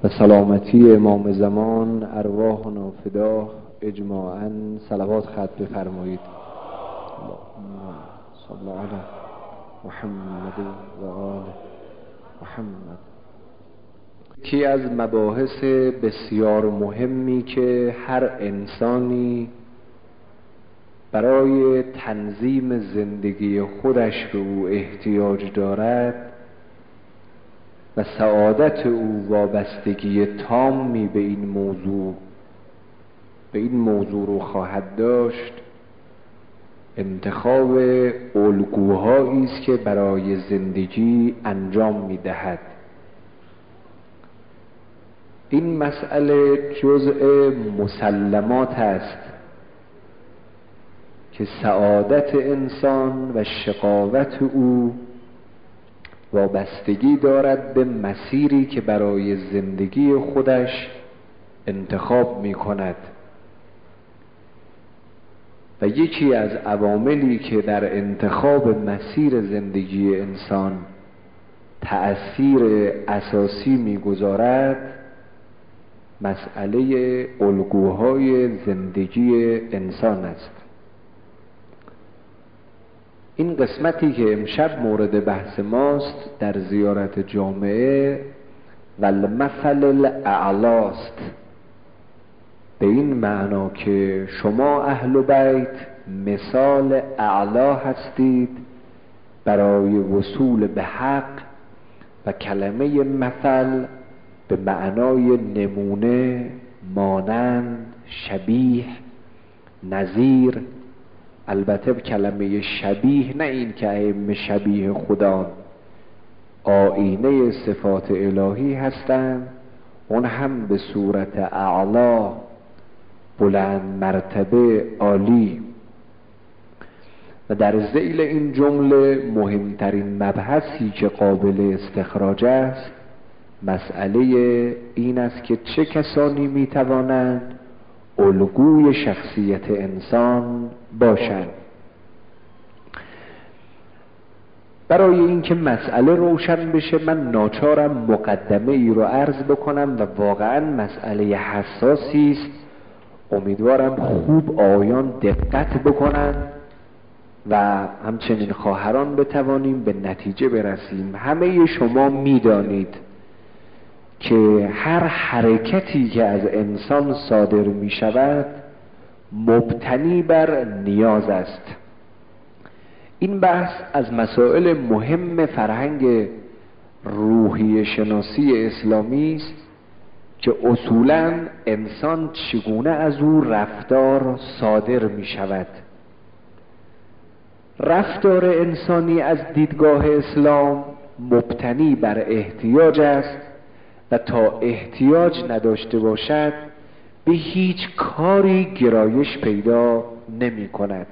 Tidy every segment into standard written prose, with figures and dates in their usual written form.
و سلامتی امام زمان ارواحنا فداه. اجماعاً صلوات ختم بفرمایید. اللهم صل علی محمد و آل محمد. یکی از مباحث بسیار مهمی که هر انسانی برای تنظیم زندگی خودش به او احتیاج دارد و سعادت او وابستگی تامی به این موضوع رو خواهد داشت، انتخاب الگوهایی است که برای زندگی انجام می‌دهد. این مسئله جزء مسلمات است که سعادت انسان و شقاوت او وابستگی دارد به مسیری که برای زندگی خودش انتخاب می کند و یکی از عواملی که در انتخاب مسیر زندگی انسان تأثیر اساسی می گذارد مسئله الگوهای زندگی انسان است. این قسمتی که امشب مورد بحث ماست در زیارت جامعه و المثل الاعلاست، به این معنا که شما اهل بیت مثال اعلا هستید برای وصول به حق و کلمه مثل به معنای نمونه، مانند، شبیه، نظیر. البته کلمه شبیه نه این که ائمه شبیه خدا، آینه صفات الهی هستند، اون هم به صورت اعلا، بلند مرتبه، عالی. و در ذیل این جمله مهمترین مبحثی که قابل استخراج است مسئله این است که چه کسانی میتوانند الگوی شخصیت انسان باشند. برای اینکه مسئله روشن بشه من ناچارم مقدمه ای رو عرض بکنم و واقعا مسئله حساسی است. امیدوارم خوب آیان دقت بکنن و همچنین خواهران بتوانیم به نتیجه برسیم. همه شما میدانید که هر حرکتی که از انسان صادر می شود مبتنی بر نیاز است. این بحث از مسائل مهم فرهنگ روحی شناسی اسلامی است که اصولاً انسان چگونه از او رفتار صادر می شود. رفتار انسانی از دیدگاه اسلام مبتنی بر احتیاج است و تا احتیاج نداشته باشد به هیچ کاری گرایش پیدا نمی کند.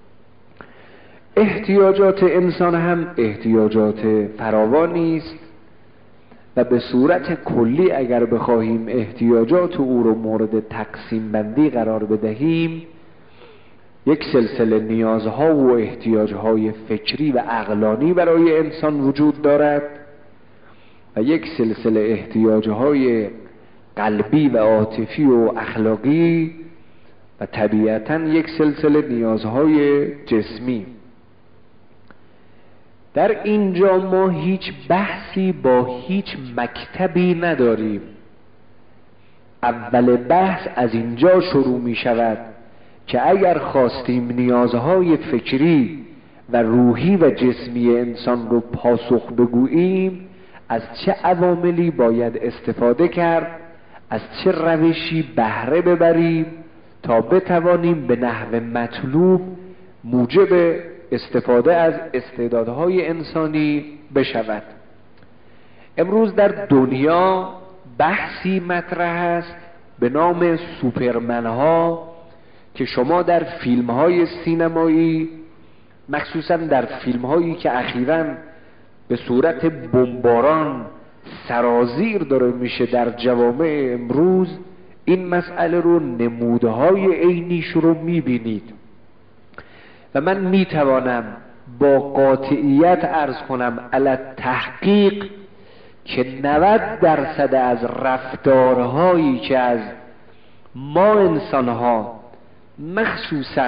احتیاجات انسان هم احتیاجات فراوانی است و به صورت کلی اگر بخواهیم احتیاجات او رو مورد تقسیم بندی قرار بدهیم، یک سلسله نیازها و احتیاجهای فکری و عقلانی برای انسان وجود دارد و یک سلسله احتیاجهای قلبی و عاطفی و اخلاقی و طبیعتاً یک سلسله نیازهای جسمی. در اینجا ما هیچ بحثی با هیچ مکتبی نداریم. اول بحث از اینجا شروع می شود که اگر خواستیم نیازهای فکری و روحی و جسمی انسان رو پاسخ بگوییم از چه عواملی باید استفاده کرد، از چه روشی بهره ببریم تا بتوانیم به نحو مطلوب موجب استفاده از استعدادهای انسانی بشود. امروز در دنیا بحثی مطرح است به نام سوپرمن ها که شما در فیلم های سینمایی، مخصوصا در فیلم هایی که اخیراً به صورت بمباران سرازیر داره میشه در جوامع امروز، این مسئله رو نمودهای عینیش رو میبینید و من میتوانم با قاطعیت عرض کنم علی تحقیق که 90% از رفتارهایی که از ما انسانها مخصوصاً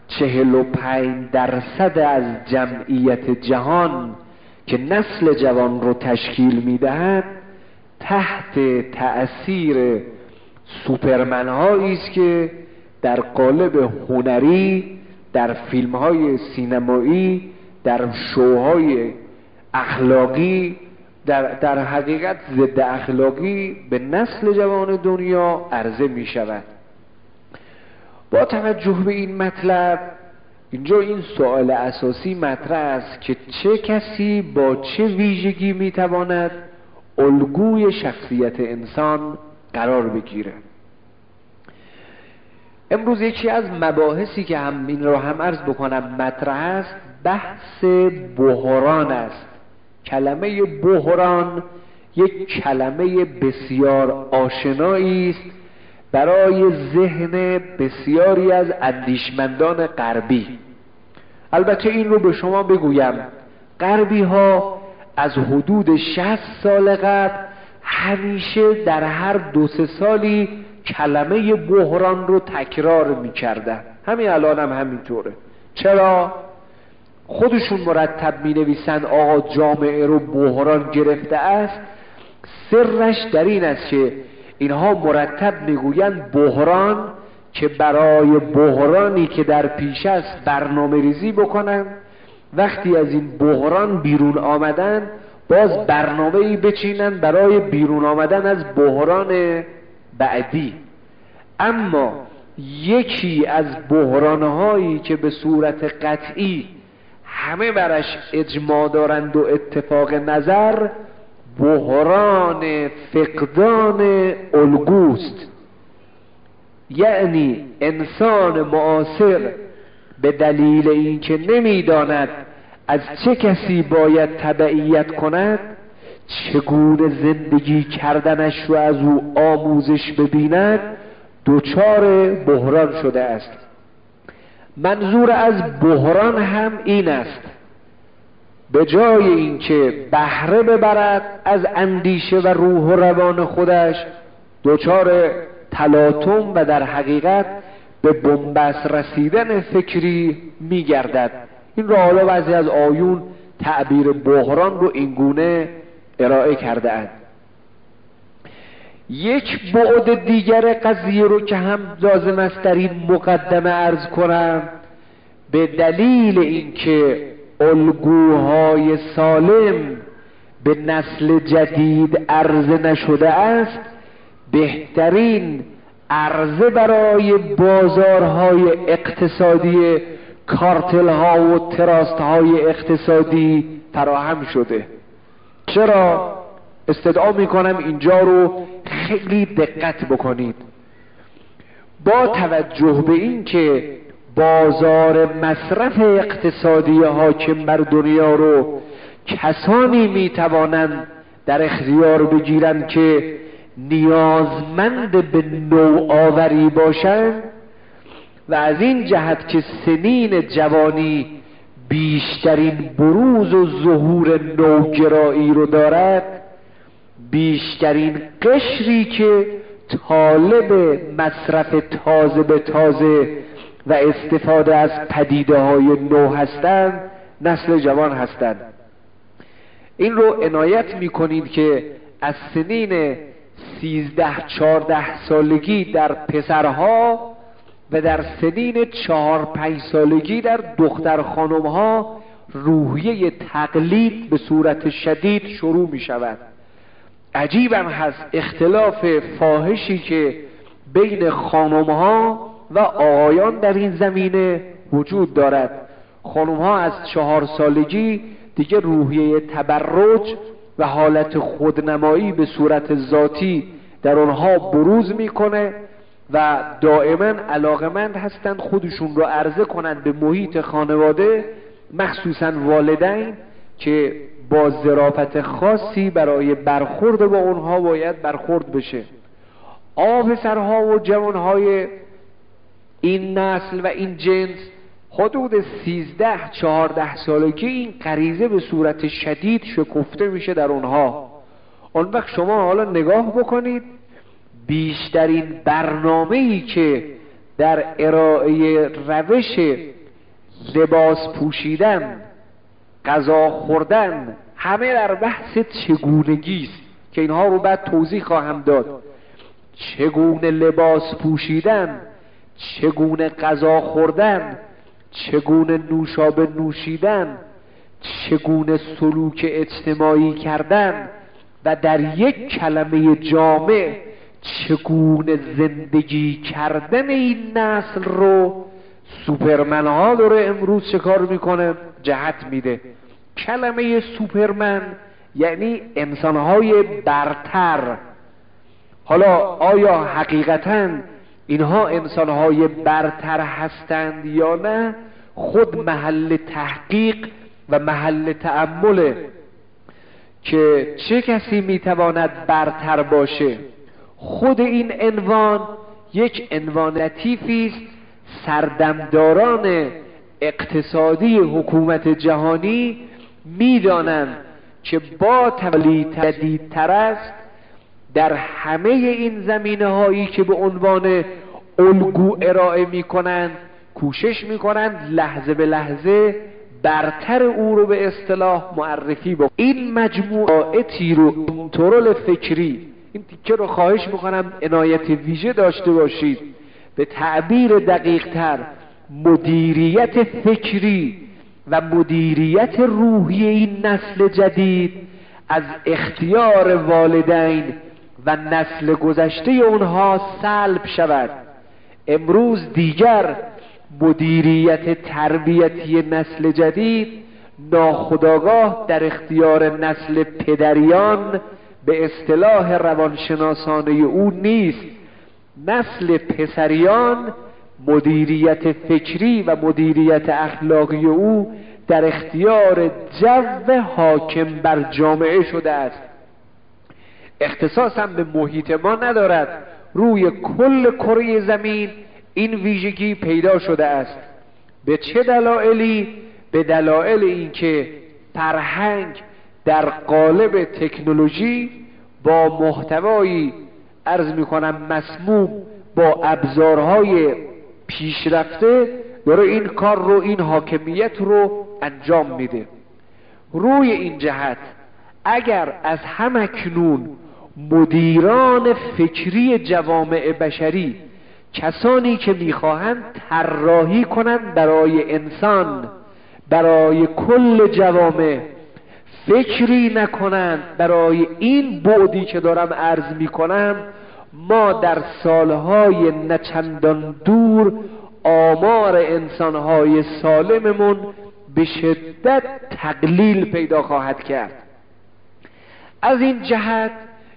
45% از جمعیت جهان که نسل جوان رو تشکیل میدهد تحت تأثیر سوپرمن هایی است که در قالب هنری، در فیلم های سینمایی، در شوهای اخلاقی، در حقیقت ضد اخلاقی به نسل جوان دنیا عرضه می شود. با توجه به این مطلب اینجا این سوال اساسی مطرح است که چه کسی با چه ویژگی می تواند الگوی شخصیت انسان قرار بگیره. امروز یکی از مباحثی که این رو هم عرض بکنم مطرح است بحث بحران است. کلمه بحران یک کلمه بسیار آشنایی است برای ذهن بسیاری از اندیشمندان غربی. البته این رو به شما بگویم غربی ها از حدود 60 سال قبل همیشه در هر 2-3 سالی کلمه بحران رو تکرار می‌کردن. همین الان هم همینطوره. چرا؟ خودشون مرتب می‌نویسن آقا جامعه رو بحران گرفته است. سرش در این است که اینها مرتب میگویند بحران که برای بحرانی که در پیش است برنامه ریزی بکنن، وقتی از این بحران بیرون آمدن باز برنامه‌ای بچینن برای بیرون آمدن از بحران بعدی. اما یکی از بحرانهایی که به صورت قطعی همه برش اجماع دارند و اتفاق نظر بحران فقدان الگوست. یعنی انسان معاصر به دلیل اینکه نمیداند از چه کسی باید تبعیت کند، چگونه زندگی کردنش رو از او آموزش ببیند، دچار بحران شده است. منظور از بحران هم این است به جای اینکه بهره ببرد از اندیشه و روح و روان خودش دچار تلاطم و در حقیقت به بنبست رسیدن فکری میگردد. این را حالا بعضی از آیون تعبیر بحران رو اینگونه ارائه کرده اند. یک بعد دیگر قضیه رو که هم لازم است در این مقدمه عرض کنم، به دلیل اینکه الگوهای سالم به نسل جدید عرضه نشده است، بهترین عرضه برای بازارهای اقتصادی کارتل‌ها و تراست‌های اقتصادی فراهم شده. چرا؟ استدعا میکنم اینجا رو خیلی دقت بکنید. با توجه به این که بازار مصرف اقتصادی حاکم بر دنیا رو کسانی میتوانند در اختیار بگیرند که نیازمند به نوآوری باشند و از این جهت که سنین جوانی بیشترین بروز و ظهور نوگرایی رو دارد، بیشترین قشری که طالب مصرف تازه به تازه و استفاده از پدیده های نو هستند نسل جوان هستند. این رو عنایت میکنید که از سنین 13-14 سالگی در پسرها و در سنین 4-5 سالگی در دختر خانمها روحیه تقلید به صورت شدید شروع می شود. عجیبم هست اختلاف فاحشی که بین خانمها و آقایان در این زمینه وجود دارد. خانمها از 4 سالگی دیگه روحیه تبرج و حالت خودنمایی به صورت ذاتی در آنها بروز میکنه و دائما علاقمند هستند خودشون رو عرضه کنند به محیط خانواده، مخصوصا والدین که با ظرافت خاصی برای برخورد با اونها باید برخورد بشه. پسرها و جوانهای این نسل و این جنس حدود 13-14 سالگی این غریزه به صورت شدید شکفته میشه در اونها. اون وقت شما حالا نگاه بکنید، بیشترین برنامه‌ای که در ارائه روش لباس پوشیدن، غذا خوردن، همه در بحث چگونگی است که اینها رو بعد توضیح خواهم داد. چگونه لباس پوشیدن، چگونه غذا خوردن، چگونه نوشابه نوشیدن، چگونه سلوک اجتماعی کردن و در یک کلمه جامع چگونه زندگی کردن این نسل رو سوپرمن ها داره امروز چه کار میکنه؟ جهت میده. کلمه سوپرمن یعنی انسانهای برتر. حالا آیا حقیقتاً اینها انسانهای برتر هستند یا نه؟ خود محل تحقیق و محل تأمله که چه کسی میتواند برتر باشه. خود این عنوان یک عنوان لطیفی است. سردمداران اقتصادی حکومت جهانی میدانند که با تولی جدیدتر است در همه این زمینه هایی که به عنوان الگو ارائه می کنند کوشش می کنند لحظه به لحظه برتر او رو به اصطلاح معرفی بکنند. این مجموعه تیرو کنترل فکری، این تیکه رو خواهش میکنم عنایت ویژه داشته باشید. به تعبیر دقیق تر مدیریت فکری و مدیریت روحی این نسل جدید از اختیار والدین و نسل گذشته اونها سلب شود. امروز دیگر مدیریت تربیتی نسل جدید ناخودآگاه در اختیار نسل پدریان به اصطلاح روانشناسانه او نیست. نسل پسریان مدیریت فکری و مدیریت اخلاقی او در اختیار جو حاکم بر جامعه شده است. اختصاص هم به محیط ما ندارد، روی کل کره زمین این ویژگی پیدا شده است. به چه دلایلی؟ به دلایل اینکه فرهنگ در قالب تکنولوژی با محتوایی عرض میکنم مسموم با ابزارهای پیشرفته داره این کار رو، این حاکمیت رو انجام میده. روی این جهت اگر از همکنون مدیران فکری جوامع بشری، کسانی که میخواهند طراحی کنند برای انسان، برای کل جوامع، فکری نکنند برای این بعدی که دارم عرض میکنم، ما در سالهای نچندان دور آمار انسانهای سالممون به شدت تقلیل پیدا خواهد کرد. از این جهت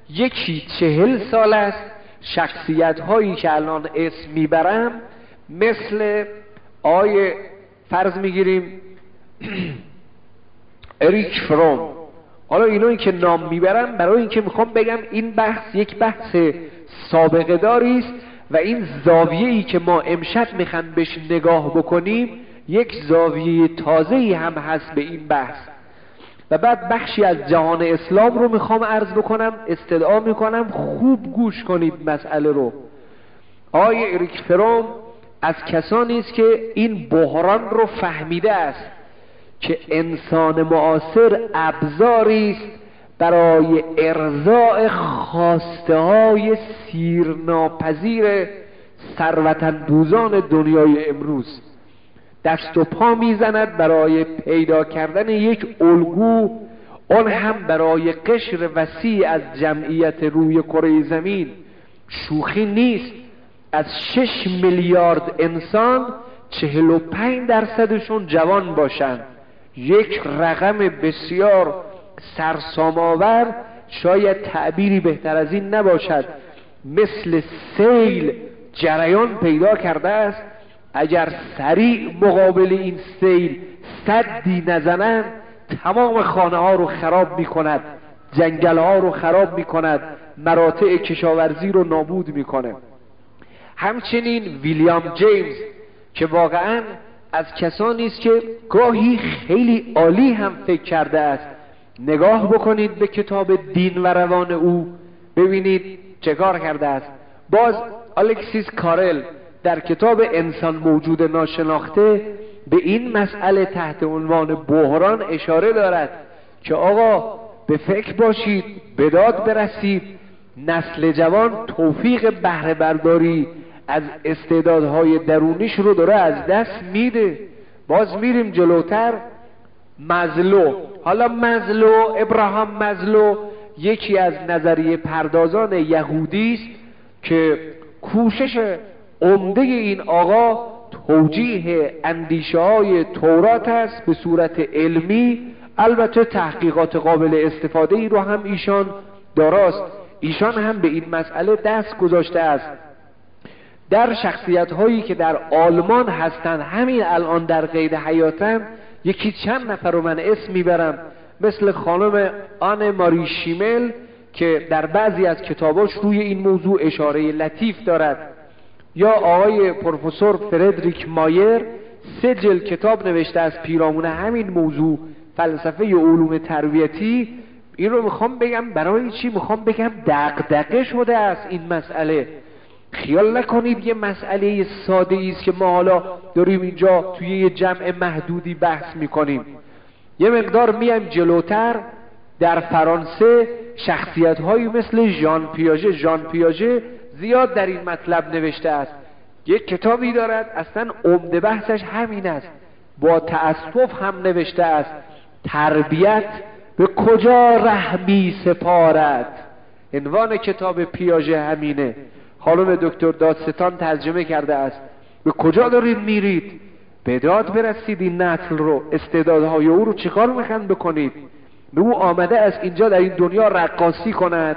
40 سال است شخصیت هایی که الان اسم میبرم مثل فرض میگیریم اریک فروم. حالا اینایی که نام میبرم برای اینکه میخوام بگم این بحث یک بحث سابقه داری است و این زاویه‌ای که ما امشب میخوام بهش نگاه بکنیم یک زاویه تازه‌ای هم هست به این بحث. و بعد بخشی از جهان اسلام رو میخوام عرض بکنم، استدعا میکنم خوب گوش کنید مسئله رو. اریک فروم از کسانی است که این بحران رو فهمیده است که انسان معاصر ابزاری است برای ارضاء خواسته های سیرناپذیر ثروت‌اندوزان دنیای امروز. دست و پا میزند برای پیدا کردن یک الگو، اون هم برای قشر وسیع از جمعیت روی کره زمین. شوخی نیست. از 6 میلیارد انسان 45% جوان باشند. یک رقم بسیار سرسام‌آور، شاید تعبیری بهتر از این نباشد. مثل سیل جریان پیدا کرده است. اگر سریع مقابل این سیل سدی نزنند تمام خانه ها رو خراب می کند، جنگل ها رو خراب می کند، مراتع کشاورزی رو نابود می کنه. همچنین ویلیام جیمز که واقعا از کسانی است که گاهی خیلی عالی هم فکر کرده است، نگاه بکنید به کتاب دین و روان او، ببینید چه کار کرده است. باز الکسیس کارل در کتاب انسان موجود ناشناخته به این مسئله تحت عنوان بحران اشاره دارد که آقا به فکر باشید، به داد برسید، نسل جوان توفیق بهره برداری از استعدادهای درونیش رو داره از دست میده. باز میریم جلوتر، مزلو. حالا مزلو، ابراهام مزلو، یکی از نظریه پردازان یهودی است که کوشش عمده این آقا توجیه اندیشه های تورات است به صورت علمی. البته تحقیقات قابل استفاده ای رو هم ایشان داراست. ایشان هم به این مسئله دست گذاشته است. در شخصیت هایی که در آلمان هستند همین الان در قید حیاتن، یکی چند نفر رو من اسم میبرم، مثل خانم آن ماری شیمل که در بعضی از کتاباش روی این موضوع اشاره لطیف دارد، یا آقای پروفسور فردریک مایر 3 جلد کتاب نوشته از پیرامون همین موضوع، فلسفه علوم تربیتی. این رو میخوام بگم برای چی؟ میخوام بگم دغدغه شده است این مسئله. خیال نکنید یه مسئله ساده است که ما حالا داریم اینجا توی یه جمع محدودی بحث میکنیم. یه مقدار میایم جلوتر، در فرانسه شخصیت‌هایی مثل ژان پیاژه زیاد در این مطلب نوشته است. یک کتابی دارد اصلا عمده بحثش همین است، با تأسف هم نوشته است: تربیت به کجا رحمی سپارد. عنوان کتاب پیاژه همینه. خانم دکتر دادستان ترجمه کرده است: به کجا دارید میرید؟ به داد برسید این نسل رو، استعدادهای او رو چیکار میخواید بکنید؟ به او آمده است اینجا در این دنیا رقاصی کند.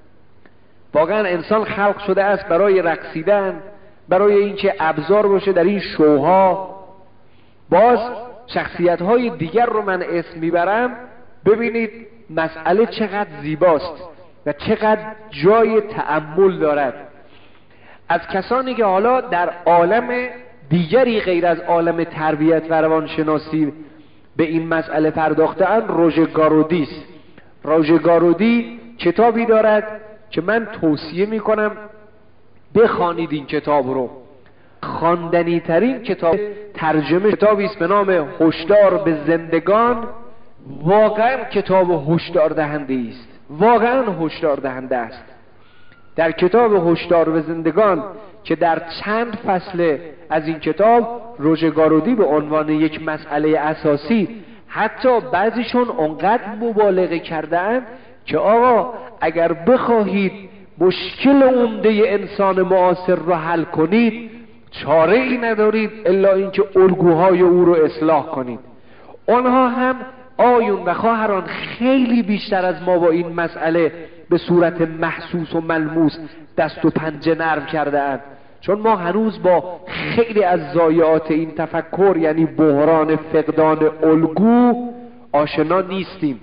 واقعا انسان خلق شده است برای رقصیدن، برای اینکه ابزار باشه در این شوها. باز شخصیت‌های دیگر رو من اسم میبرم، ببینید مسئله چقدر زیباست و چقدر جای تأمل دارد. از کسانی که حالا در عالم دیگری غیر از عالم تربیت و روانشناسی به این مسئله پرداخته‌اند، روژه گارودی است. روژه گارودی کتابی دارد که من توصیه میکنم بخوانید این کتاب رو. خواندنی ترین کتاب ترجمه کتابی است به نام هشدار به زندگان. واقعا کتاب هشدار دهنده است، واقعا هشدار دهنده است. در کتاب هشدار به زندگان که در چند فصل از این کتاب روژه گارودی به عنوان یک مسئله اساسی، حتی بعضیشون اونقدر مبالغه کرده‌اند که آقا اگر بخواهید مشکل عمده انسان معاصر را حل کنید، چاره ای ندارید الا اینکه الگوهای او رو اصلاح کنید. آنها هم آیون و خواهران خیلی بیشتر از ما با این مسئله به صورت محسوس و ملموس دست و پنجه نرم کرده اند، چون ما هنوز با خیلی از ضایعات این تفکر، یعنی بحران فقدان الگو، آشنا نیستیم.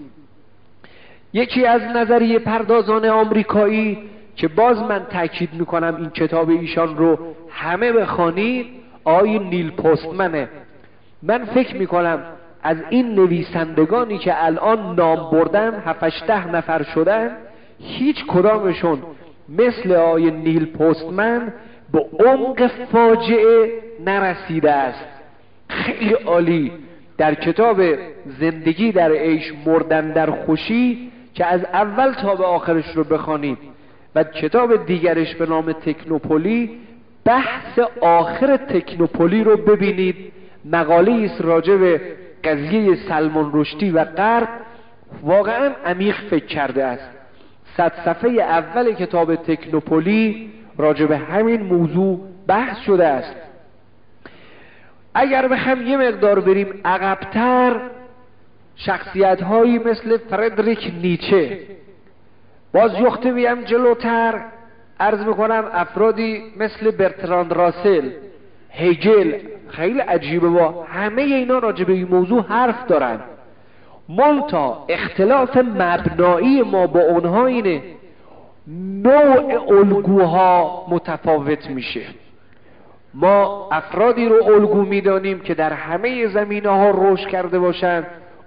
یکی از نظریه پردازان آمریکایی که باز من تاکید میکنم این کتاب ایشان رو همه بخوانید، آقای نیل پستمنه. من فکر میکنم از این نویسندگانی که الان نام بردن 7-8 نفر شدن، هیچ کدامشون مثل آقای نیل پستمن به عمق فاجعه نرسیده است. خیلی عالی. در کتاب زندگی در عیش مردن در خوشی که از اول تا به آخرش رو بخوانید، و کتاب دیگرش به نام تکنوپولی، بحث آخر تکنوپولی رو ببینید. مقاله است راجع به قضیه سلمان رشدی و غرب، واقعا عمیق فکر کرده است. 100 صفحه اول کتاب تکنوپولی راجع به همین موضوع بحث شده است. اگر بخوام یه مقدار بریم عقب‌تر، شخصیت هایی مثل فردریک نیچه، باز یخته بیم جلوتر عرض میکنم افرادی مثل برتراند راسل، هگل، خیلی عجیبه، با همه اینا راجع به این موضوع حرف دارن. منتها اختلاف مبنایی ما با اونها اینه نوع الگوها متفاوت میشه. ما افرادی رو الگو میدانیم که در همه زمینه ها رشد کرده باشند،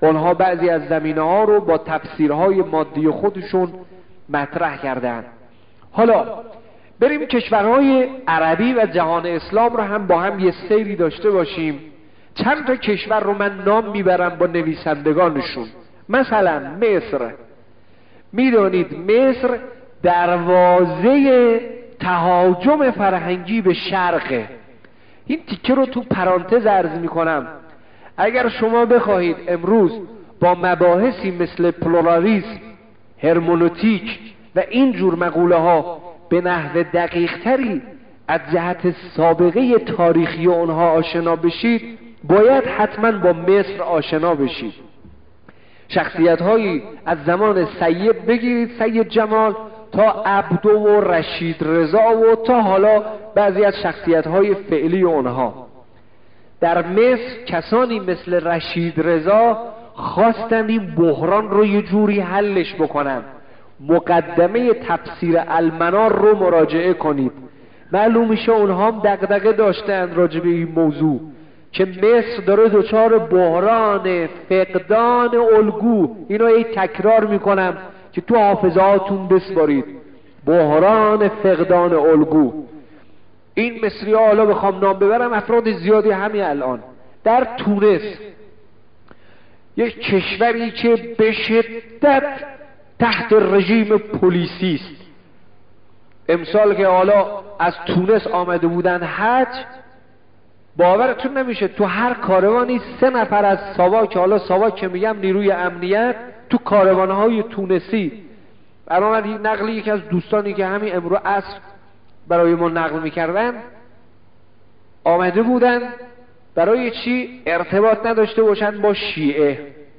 اونها بعضی از زمینه ها رو با تفسیرهای مادی خودشون مطرح کردن. حالا بریم کشورهای عربی و جهان اسلام رو هم با هم یه سیری داشته باشیم. چند تا کشور رو من نام میبرم با نویسندگانشون. مثلا مصر. میدانید مصر دروازه تهاجم فرهنگی به شرقه. این تیکه رو تو پرانتز عرض میکنم. اگر شما بخواهید امروز با مباحثی مثل پلورالیسم، هرمنوتیک و این جور مقوله ها به نحو دقیق تری از جهت سابقه تاریخی اونها آشنا بشید، باید حتما با مصر آشنا بشید. شخصیت هایی از زمان سید بگیرید، سید جمال، تا عبدو و رشید رضا و تا حالا بعضی از شخصیت های فعلی اونها. در مصر کسانی مثل رشید رضا خواستن این بحران رو یه جوری حلش بکنن. مقدمه تفسیر المنار رو مراجعه کنید. معلوم میشه اونها هم دغدغه داشتن راجع به این موضوع که مصر داره دچار بحران فقدان الگو. اینو ای تکرار میکنم که تو حافظهاتون بسپارید. بحران فقدان الگو. این مصری ها، حالا بخوام نام ببرم افراد زیادی همین الان. در تونس، یک کشوری که به شدت تحت رژیم پلیسی است. امسال که حالا از تونس آمده بودن حج، باورتون نمیشه تو هر کاروانی 3 نفر از ساواک، حالا ساواک که میگم نیروی امنیت، تو کاروانهای تونسی. برای من نقلی یکی از دوستانی که همین امروز عصر برای ما نقل میکردن، آمده بودن برای چی؟ ارتباط نداشته باشن با شیعه.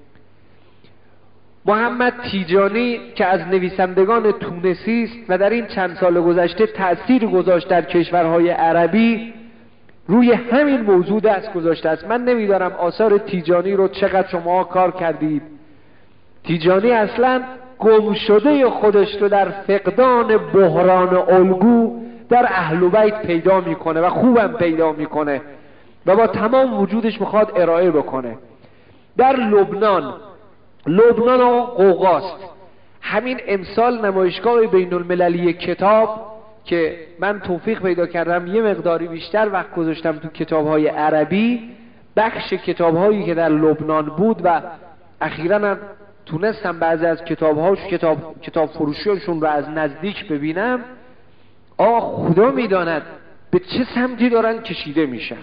محمد تیجانی که از نویسندگان تونسی است و در این چند سال گذشته تأثیر گذاشت در کشورهای عربی، روی همین موضوع دست گذاشته است. من نمیدارم آثار تیجانی رو چقدر شما کار کردید. تیجانی اصلا گم شده خودش رو در فقدان بحران الگو در اهل بیت پیدا میکنه و خوبم پیدا میکنه و با تمام وجودش میخواد ارائه بکنه. در لبنان و قوقاست. همین امسال نمایشگاه بین المللی کتاب که من توفیق پیدا کردم یه مقداری بیشتر وقت گذاشتم تو کتاب‌های عربی، بخش کتاب‌هایی که در لبنان بود و اخیراً هم تونستم بعضی از کتاب فروشیشون رو از نزدیک ببینم. خدا میداند به چه سمتی دارن کشیده میشن.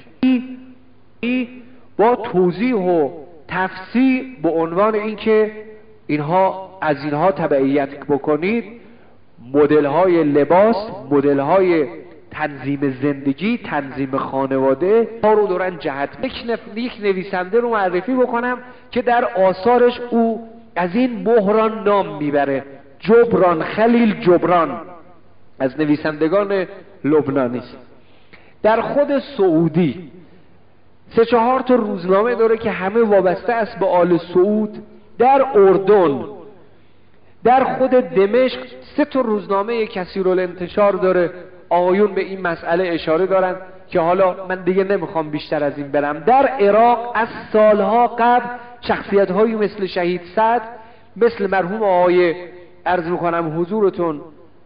با توضیح و تفسیر به عنوان اینکه از اینها تبعیت بکنید، مدل‌های لباس، مدل‌های تنظیم زندگی، تنظیم خانواده ها رو دارن جهت. یک نویسنده رو معرفی بکنم که در آثارش او از این بحران نام میبره. جبران، خلیل جبران، از نویسندگان لبنانی است. در خود سعودی 3-4 تا روزنامه داره که همه وابسته است به آل سعود. در اردن، در خود دمشق 3 تا روزنامه کثیرالانتشار داره. آقایون به این مسئله اشاره دارن که حالا من دیگه نمیخوام بیشتر از این برم. در عراق از سالها قبل شخصیت‌هایی مثل شهید سعد، مثل مرحوم آقای عرض میکنم حضورتون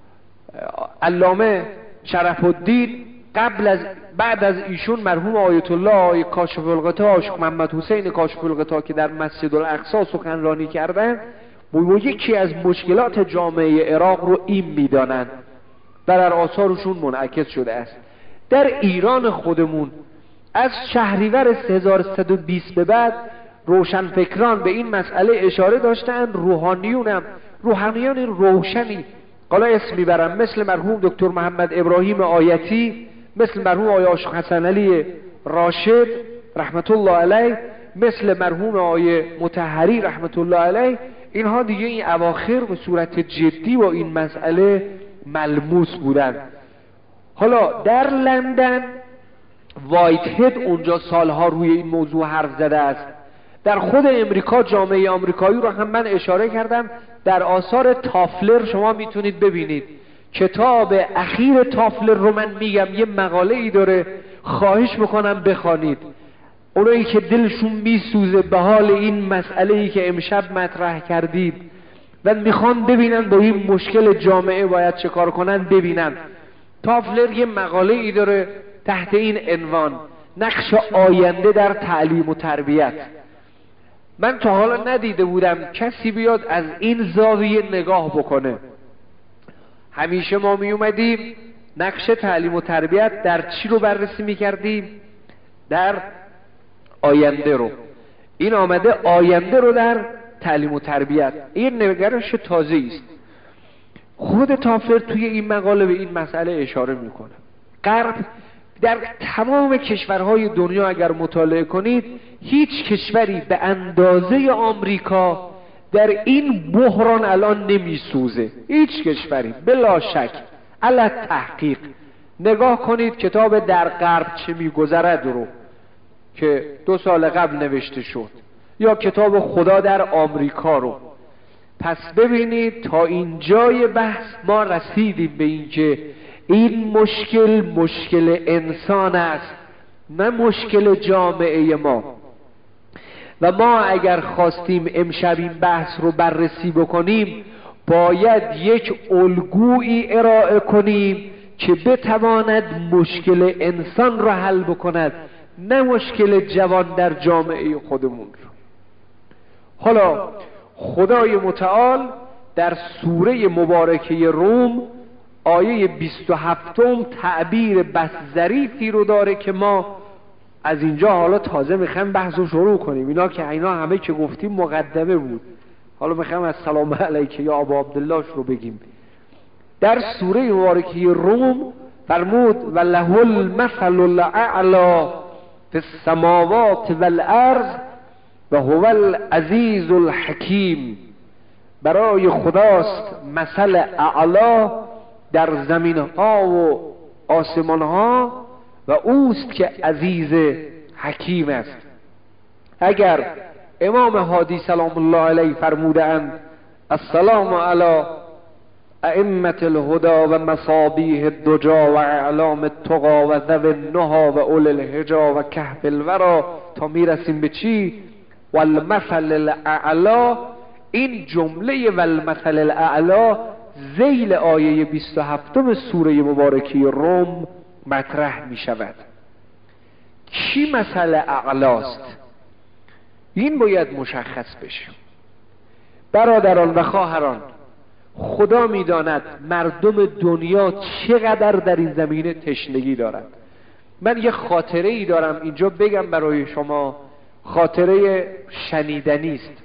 علامه شرف الدین، بعد از ایشون مرحوم آیت الله آقای کاشف الغطا، شیخ محمد حسین کاشف الغطا که در مسجد الاقصی سخنرانی کردن، و یکی از مشکلات جامعه عراق رو این میدانند و در آثارشون منعکس شده است. در ایران خودمون از شهریور 1320 به بعد روشنفکران به این مسئله اشاره داشتن. روحانیان روشنی، حالا اسم میبرم، مثل مرحوم دکتر محمد ابراهیم آیتی، مثل مرحوم آقای عاشق حسن علی راشد رحمت الله علیه، مثل مرحوم آقای مطهری رحمت الله علیه. اینها دیگه این اواخر به صورت جدی با این مسئله ملموس بودن. حالا در لندن وایت هد اونجا سالها روی این موضوع حرف زده است. در خود امریکا جامعه آمریکایی رو هم من اشاره کردم. در آثار تافلر شما میتونید ببینید. کتاب اخیر تافلر رو من میگم، یه مقاله ای داره، خواهش میکنم بخوانید. اونایی که دلشون میسوزه به حال این مسئله‌ای که امشب مطرح کردید و میخوان ببینن با این مشکل جامعه باید چه کار کنن، ببینن. تافلر یه مقاله ای داره تحت این عنوان: نقش آینده در تعلیم و تربیت. من تا حالا ندیده بودم کسی بیاد از این زاویه نگاه بکنه. همیشه ما می اومدیم نقش تعلیم و تربیت در چی رو بررسی می کردیم؟ در آینده رو. این آمده آینده رو در تعلیم و تربیت. این نگرش تازه است. خود تافلر توی این مقاله به این مسئله اشاره میکنه. غرب در تمام کشورهای دنیا اگر مطالعه کنید، هیچ کشوری به اندازه آمریکا در این بحران الان نمیسوزه. هیچ کشوری بلا شک، علی تحقیق. نگاه کنید کتاب در غرب چه میگذرد رو که 2 سال قبل نوشته شد، یا کتاب خدا در آمریکا رو. پس ببینید تا اینجای بحث ما رسیدیم به این که این مشکل انسان است، نه مشکل جامعه ما. و ما اگر خواستیم امشب این بحث رو بررسی بکنیم، باید یک الگویی ارائه کنیم که بتواند مشکل انسان را حل بکند، نه مشکل جوان در جامعه خودمون رو. حالا خدای متعال در سوره مبارکه روم آیه 27 تعبیر بس ظریفی رو داره که ما از اینجا حالا تازه میخوایم بحث رو شروع کنیم. اینا همه که گفتیم مقدمه بود. حالا میخوایم از سلام علیک یا ابا عبدالله رو بگیم. در سوره مبارکه روم فرمود: و له المثل الاعلی فی السماوات والارض و هو العزیز الحکیم. برای خداست مثل اعلا در زمین ها و آسمان ها و اوست که عزیز حکیم است. اگر امام هادی سلام الله علیه فرمودند السلام علی ائمة الهدى و مصابیح الدجا و اعلام التقا و ذوی النهی و اول الحجا و کهف الورا، تا میرسیم به چی؟ والمثل الاعلا. این جمله والمثل الاعلا ذیل آیه 27 سوره مبارکه روم مطرح می شود. کی مثل اعلاست؟ این باید مشخص بشه. برادران و خواهران، خدا میداند مردم دنیا چقدر در این زمینه تشنگی دارند. من یه خاطره ای دارم اینجا بگم برای شما، خاطره شنیدنی است.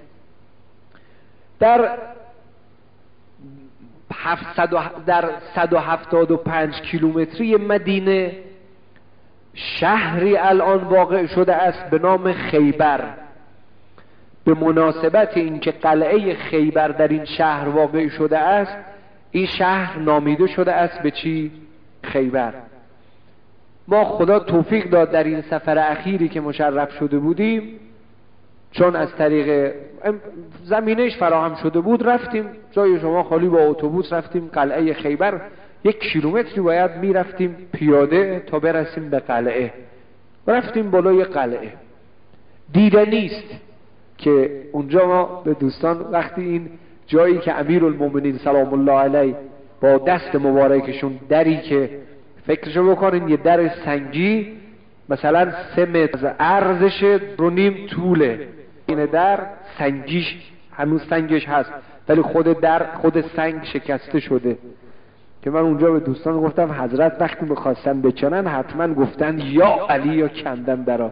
در 175 کیلومتری مدینه شهری الان واقع شده است به نام خیبر. به مناسبت اینکه قلعه خیبر در این شهر واقع شده است، این شهر نامیده شده است به چی؟ خیبر. ما خدا توفیق داد در این سفر اخیری که مشرف شده بودیم، چون از طریق زمینش فراهم شده بود، رفتیم جای شما خالی با اتوبوس رفتیم قلعه خیبر. 1 کیلومتری باید میرفتیم پیاده تا برسیم به قلعه. رفتیم بالای قلعه، دیدنی است که اونجا ما به دوستان وقتی این جایی که امیرالمومنین سلام الله علیه با دست مبارکشون، دری که فکرشو بکنین یه در سنگی مثلا 3 متر عرضشه رو نیم طوله، این در سنگیش هنوز سنگش هست ولی خود سنگ شکسته شده. که من اونجا به دوستان گفتم حضرت وقتی میخواستن بکنن حتما گفتن یا علی یا کندن درا.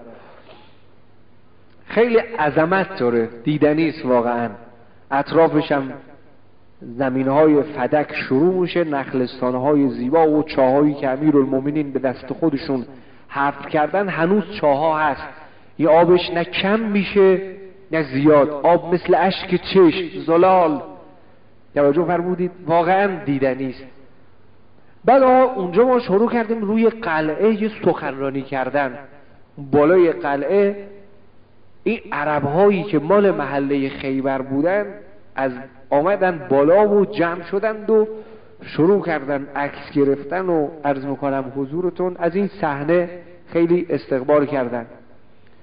خیلی عظمت داره، دیدنی است واقعا. اطرافش هم زمینهای فدک شروع میشه، نخلستانهای زیبا و چاهایی که امیرالمومنین به دست خودشون حفر کردن. هنوز چاها هست، این آبش نه کم میشه نه زیاد، آب مثل اشک چشم زلال. توجه فرمودید؟ واقعا دیدنی است. بعد اونجا ما شروع کردیم روی قلعه یه سخنرانی کردن. بالای قلعه این عرب‌هایی که مال محله خیبر بودن از آمدن بالا و جمع شدند و شروع کردن عکس گرفتن و عرض میکنم حضورتون از این صحنه خیلی استقبال کردن.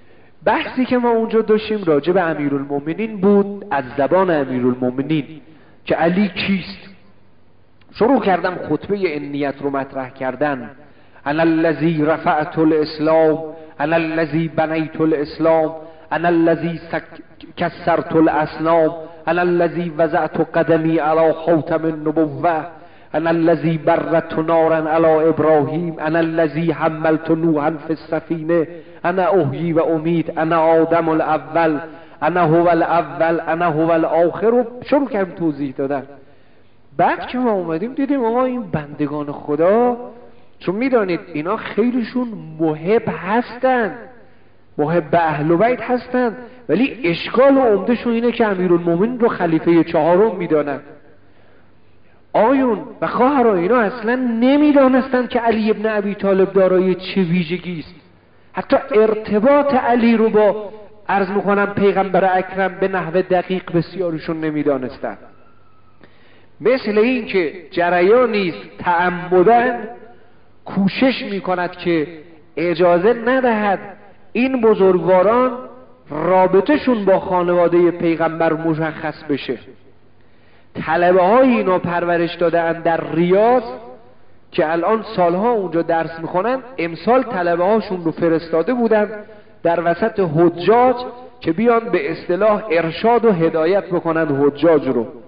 بحثی که ما اونجا داشتیم راجع به امیرالمومنین بود، از زبان امیرالمومنین که علی کیست. شروع کردم خطبه النیت رو مطرح کردن. انا الذی رفعت الاسلام، انا الذی بنیت الاسلام، انا الذی کسرت الاصنام، انا الذی وضعت قدمی علی خاتم النبوة، انا الذی برت نارا علی ابراهیم، انا الذی حملت نوحا فی السفینه، انا احیی و امید، انا آدم الاول، انا هو الاول، انا هو الاخر. رو شروع کردم توضیح دادن. بعد که ما اومدیم دیدیم آقا این بندگان خدا، چون میدانید اینا خیلیشون محب هستن، محب اهل بیت هستن، ولی اشکال و عمدهشون اینه که امیرالمومنین رو خلیفه چهارم میدانن. آیون و خواهران اینا اصلا نمیدانستند که علی ابن ابی طالب دارای چه ویژگی است. حتی ارتباط علی رو با عرض میکنم پیغمبر اکرم به نحو دقیق بسیارشون نمیدانستند. مثل این که جریانی است تعمدن کوشش میکند که اجازه ندهد این بزرگواران رابطهشون با خانواده پیغمبر مشخص بشه. طلبه های اینا پرورش دادن در ریاض که الان سالها اونجا درس میخونن. امسال طلبه هاشون رو فرستاده بودن در وسط حجاج که بیان به اصطلاح ارشاد و هدایت بکنن حجاج رو.